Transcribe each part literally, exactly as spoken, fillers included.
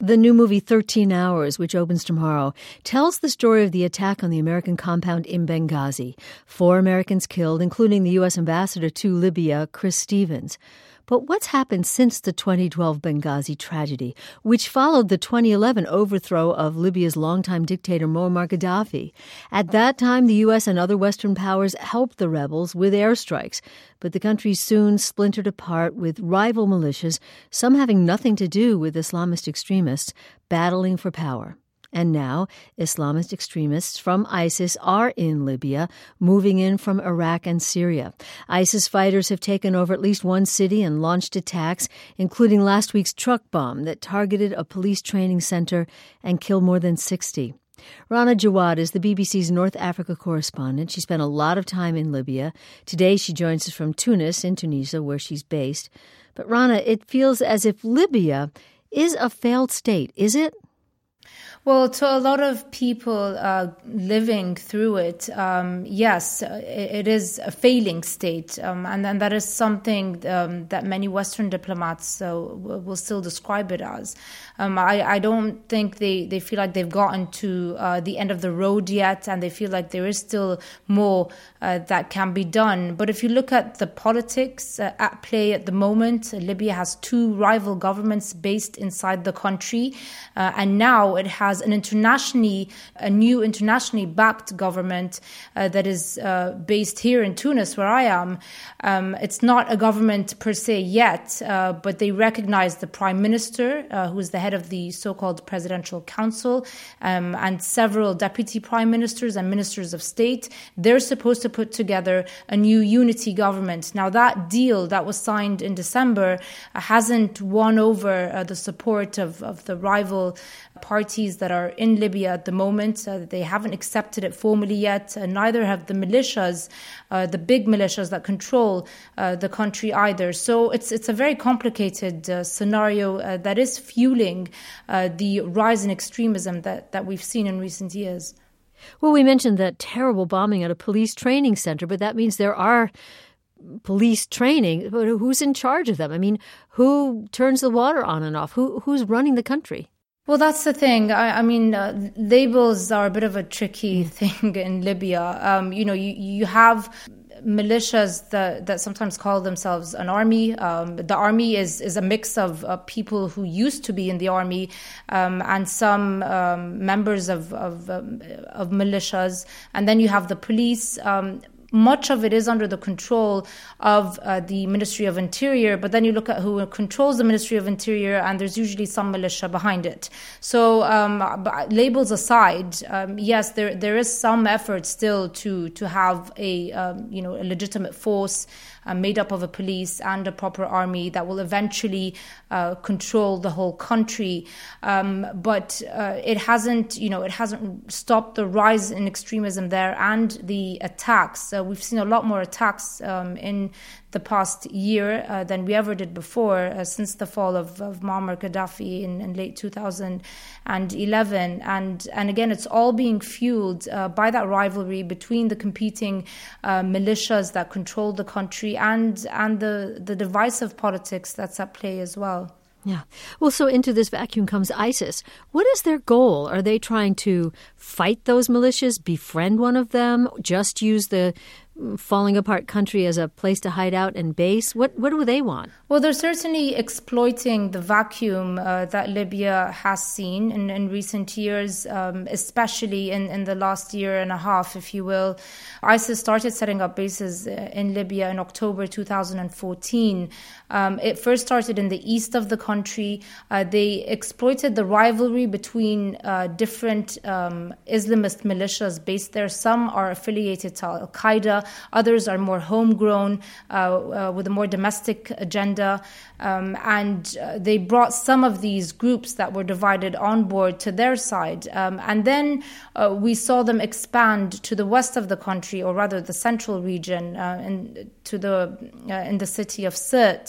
The new movie thirteen hours, which opens tomorrow, tells the story of the attack on the American compound in Benghazi. Four Americans killed, including the U S ambassador to Libya, Chris Stevens. But what's happened since the twenty twelve Benghazi tragedy, which followed the twenty eleven overthrow of Libya's longtime dictator Muammar Gaddafi? At that time, the U S and other Western powers helped the rebels with airstrikes, but the country soon splintered apart with rival militias, some having nothing to do with Islamist extremists, battling for power. And now, Islamist extremists from ISIS are in Libya, moving in from Iraq and Syria. ISIS fighters have taken over at least one city and launched attacks, including last week's truck bomb that targeted a police training center and killed more than sixty. Rana Jawad is the B B C's North Africa correspondent. She spent a lot of time in Libya. Today she joins us from Tunis in Tunisia, where she's based. But Rana, it feels as if Libya is a failed state, is it? Well, to a lot of people uh, living through it, um, yes, it, it is a failing state. Um, and then that is something um, that many Western diplomats uh, will still describe it as. Um, I, I don't think they, they feel like they've gotten to uh, the end of the road yet, and they feel like there is still more uh, that can be done. But if you look at the politics uh, at play at the moment, Libya has two rival governments based inside the country, uh, and now it has an internationally, a new internationally backed government uh, that is uh, based here in Tunis, where I am. Um, it's not a government per se yet, uh, but they recognize the prime minister, uh, who is the head of the so-called presidential council, um, and several deputy prime ministers and ministers of state. They're supposed to put together a new unity government. Now, that deal that was signed in December uh, hasn't won over uh, the support of, of the rival parties that are in Libya at the moment. Uh, they haven't accepted it formally yet. Uh, neither have the militias, uh, the big militias that control uh, the country either. So it's it's a very complicated uh, scenario uh, that is fueling uh, the rise in extremism that, that we've seen in recent years. Well, we mentioned that terrible bombing at a police training center, but that means there are police training. But who's in charge of them? I mean, who turns the water on and off? Who Who's running the country? Well, that's the thing. I, I mean, uh, labels are a bit of a tricky thing in Libya. Um, you know, you, you have militias that, that sometimes call themselves an army. Um, the army is, is a mix of uh, people who used to be in the army um, and some um, members of, of, um, of militias. And then you have the police. Um, Much of it is under the control of uh, the Ministry of Interior, but then you look at who controls the Ministry of Interior, and there's usually some militia behind it. So um, labels aside, um, yes, there there is some effort still to to have a um, you know a legitimate force uh, made up of a police and a proper army that will eventually uh, control the whole country. Um, but uh, it hasn't you know it hasn't stopped the rise in extremism there and the attacks. Uh, we've seen a lot more attacks um, in the past year uh, than we ever did before uh, since the fall of, of Muammar Gaddafi in, in late two thousand eleven. And, and again, it's all being fueled uh, by that rivalry between the competing uh, militias that control the country and, and the, the divisive politics that's at play as well. Yeah. Well, so into this vacuum comes ISIS. What is their goal? Are they trying to fight those militias, befriend one of them, just use the falling apart country as a place to hide out and base? What what do they want? Well, they're certainly exploiting the vacuum uh, that Libya has seen in, in recent years, um, especially in, in the last year and a half, if you will. ISIS started setting up bases in Libya in October two thousand fourteen. Um, it first started in the east of the country. Uh, they exploited the rivalry between uh, different um, Islamist militias based there. Some are affiliated to Al-Qaeda. Others are more homegrown, uh, uh, with a more domestic agenda. Um, and uh, they brought some of these groups that were divided on board to their side. Um, and then uh, we saw them expand to the west of the country, or rather the central region, uh, in, to the uh, in the city of Sirte.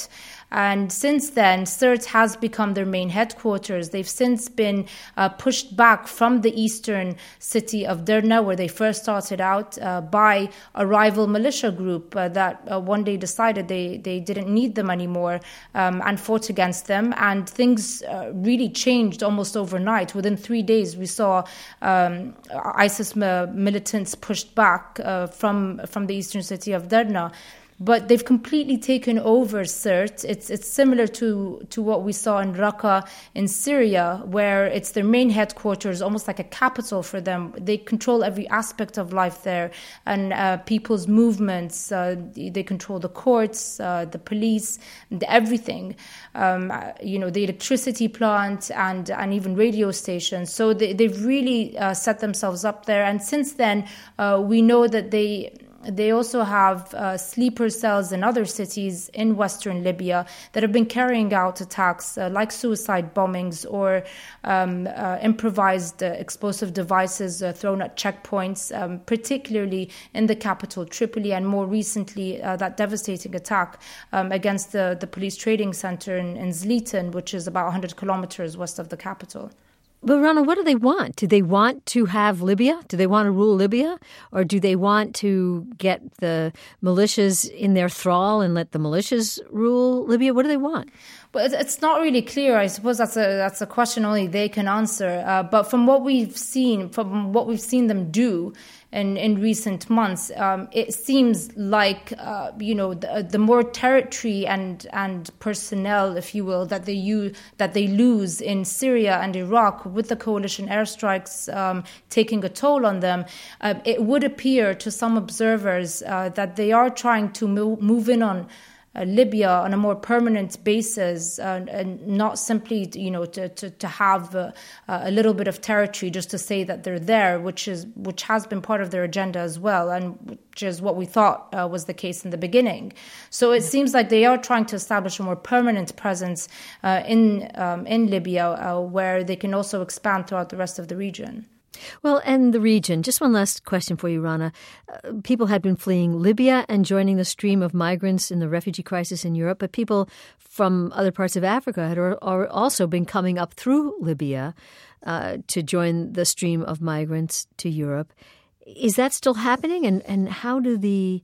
And since then, Sirte has become their main headquarters. They've since been uh, pushed back from the eastern city of Derna, where they first started out, uh, by a rival militia group uh, that uh, one day decided they, they didn't need them anymore um, and fought against them. And things uh, really changed almost overnight. Within three days, we saw um, ISIS militants pushed back uh, from, from the eastern city of Derna. But they've completely taken over Sirte. It's it's similar to, to what we saw in Raqqa in Syria, where it's their main headquarters, almost like a capital for them. They control every aspect of life there, and uh, people's movements. Uh, they control the courts, uh, the police, and everything. Um, you know, the electricity plant and and even radio stations. So they, they've really uh, set themselves up there. And since then, uh, we know that they. They also have uh, sleeper cells in other cities in western Libya that have been carrying out attacks uh, like suicide bombings or um, uh, improvised uh, explosive devices uh, thrown at checkpoints, um, particularly in the capital, Tripoli, and more recently uh, that devastating attack um, against the, the police trading center in, in Zlitan, which is about one hundred kilometers west of the capital. But Rana, what do they want? Do they want to have Libya? Do they want to rule Libya? Or do they want to get the militias in their thrall and let the militias rule Libya? What do they want? But it's not really clear. I suppose that's a that's a question only they can answer. Uh, but from what we've seen, from what we've seen them do in, in recent months, um, it seems like uh, you know the, the more territory and and personnel, if you will, that they use that they lose in Syria and Iraq with the coalition airstrikes um, taking a toll on them, uh, it would appear to some observers uh, that they are trying to move, move in on. Uh, Libya on a more permanent basis, uh, and not simply, you know, to to, to have uh, a little bit of territory just to say that they're there, which is which has been part of their agenda as well, and which is what we thought uh, was the case in the beginning. So it seems like they are trying to establish a more permanent presence uh, in um, in Libya, uh, where they can also expand throughout the rest of the region. Well, and the region. Just one last question for you, Rana. Uh, people had been fleeing Libya and joining the stream of migrants in the refugee crisis in Europe, but people from other parts of Africa had are, are also been coming up through Libya uh, to join the stream of migrants to Europe. Is that still happening? And, and how do the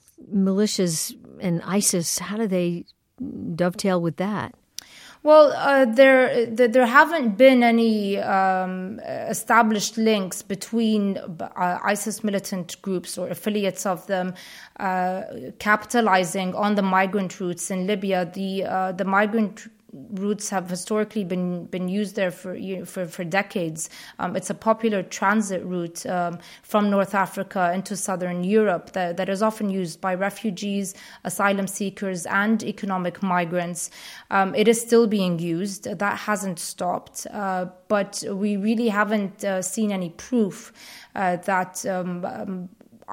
militias and ISIS, how do they dovetail with that? Well, uh, there there haven't been any um, established links between uh, ISIS militant groups or affiliates of them uh, capitalizing on the migrant routes in Libya. The uh, the migrant routes have historically been been used there for you know, for for decades. Um, it's a popular transit route um, from North Africa into southern Europe that, that is often used by refugees, asylum seekers, and economic migrants. Um, it is still being used. That hasn't stopped, uh, but we really haven't uh, seen any proof uh, that. Um, um,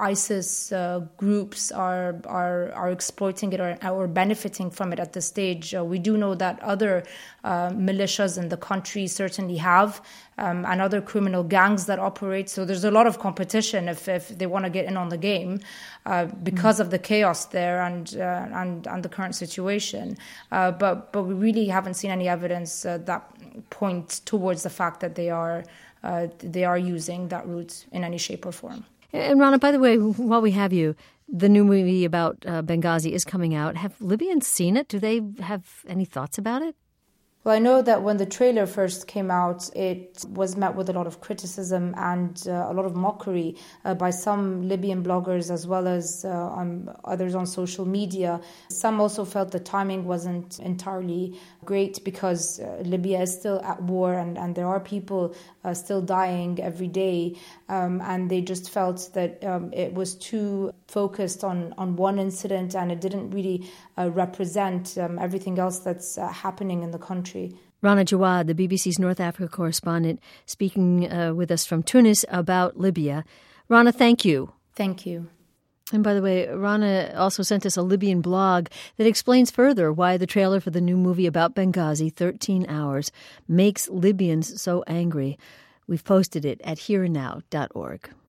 ISIS uh, groups are are are exploiting it or, or benefiting from it at this stage. Uh, we do know that other uh, militias in the country certainly have, um, and other criminal gangs that operate. So there's a lot of competition if, if they want to get in on the game uh, because mm. of the chaos there and uh, and and the current situation. Uh, but but we really haven't seen any evidence uh, that points towards the fact that they are uh, they are using that route in any shape or form. And Rana, by the way, while we have you, the new movie about uh, Benghazi is coming out. Have Libyans seen it? Do they have any thoughts about it? Well, I know that when the trailer first came out, it was met with a lot of criticism and uh, a lot of mockery uh, by some Libyan bloggers as well as uh, um, others on social media. Some also felt the timing wasn't entirely great because uh, Libya is still at war and, and there are people uh, still dying every day. Um, and they just felt that um, it was too focused on, on one incident and it didn't really uh, represent um, everything else that's uh, happening in the country. Rana Jawad, the B B C's North Africa correspondent, speaking uh, with us from Tunis about Libya. Rana, thank you. Thank you. And by the way, Rana also sent us a Libyan blog that explains further why the trailer for the new movie about Benghazi, thirteen hours, makes Libyans so angry. We've posted it at here and now dot org.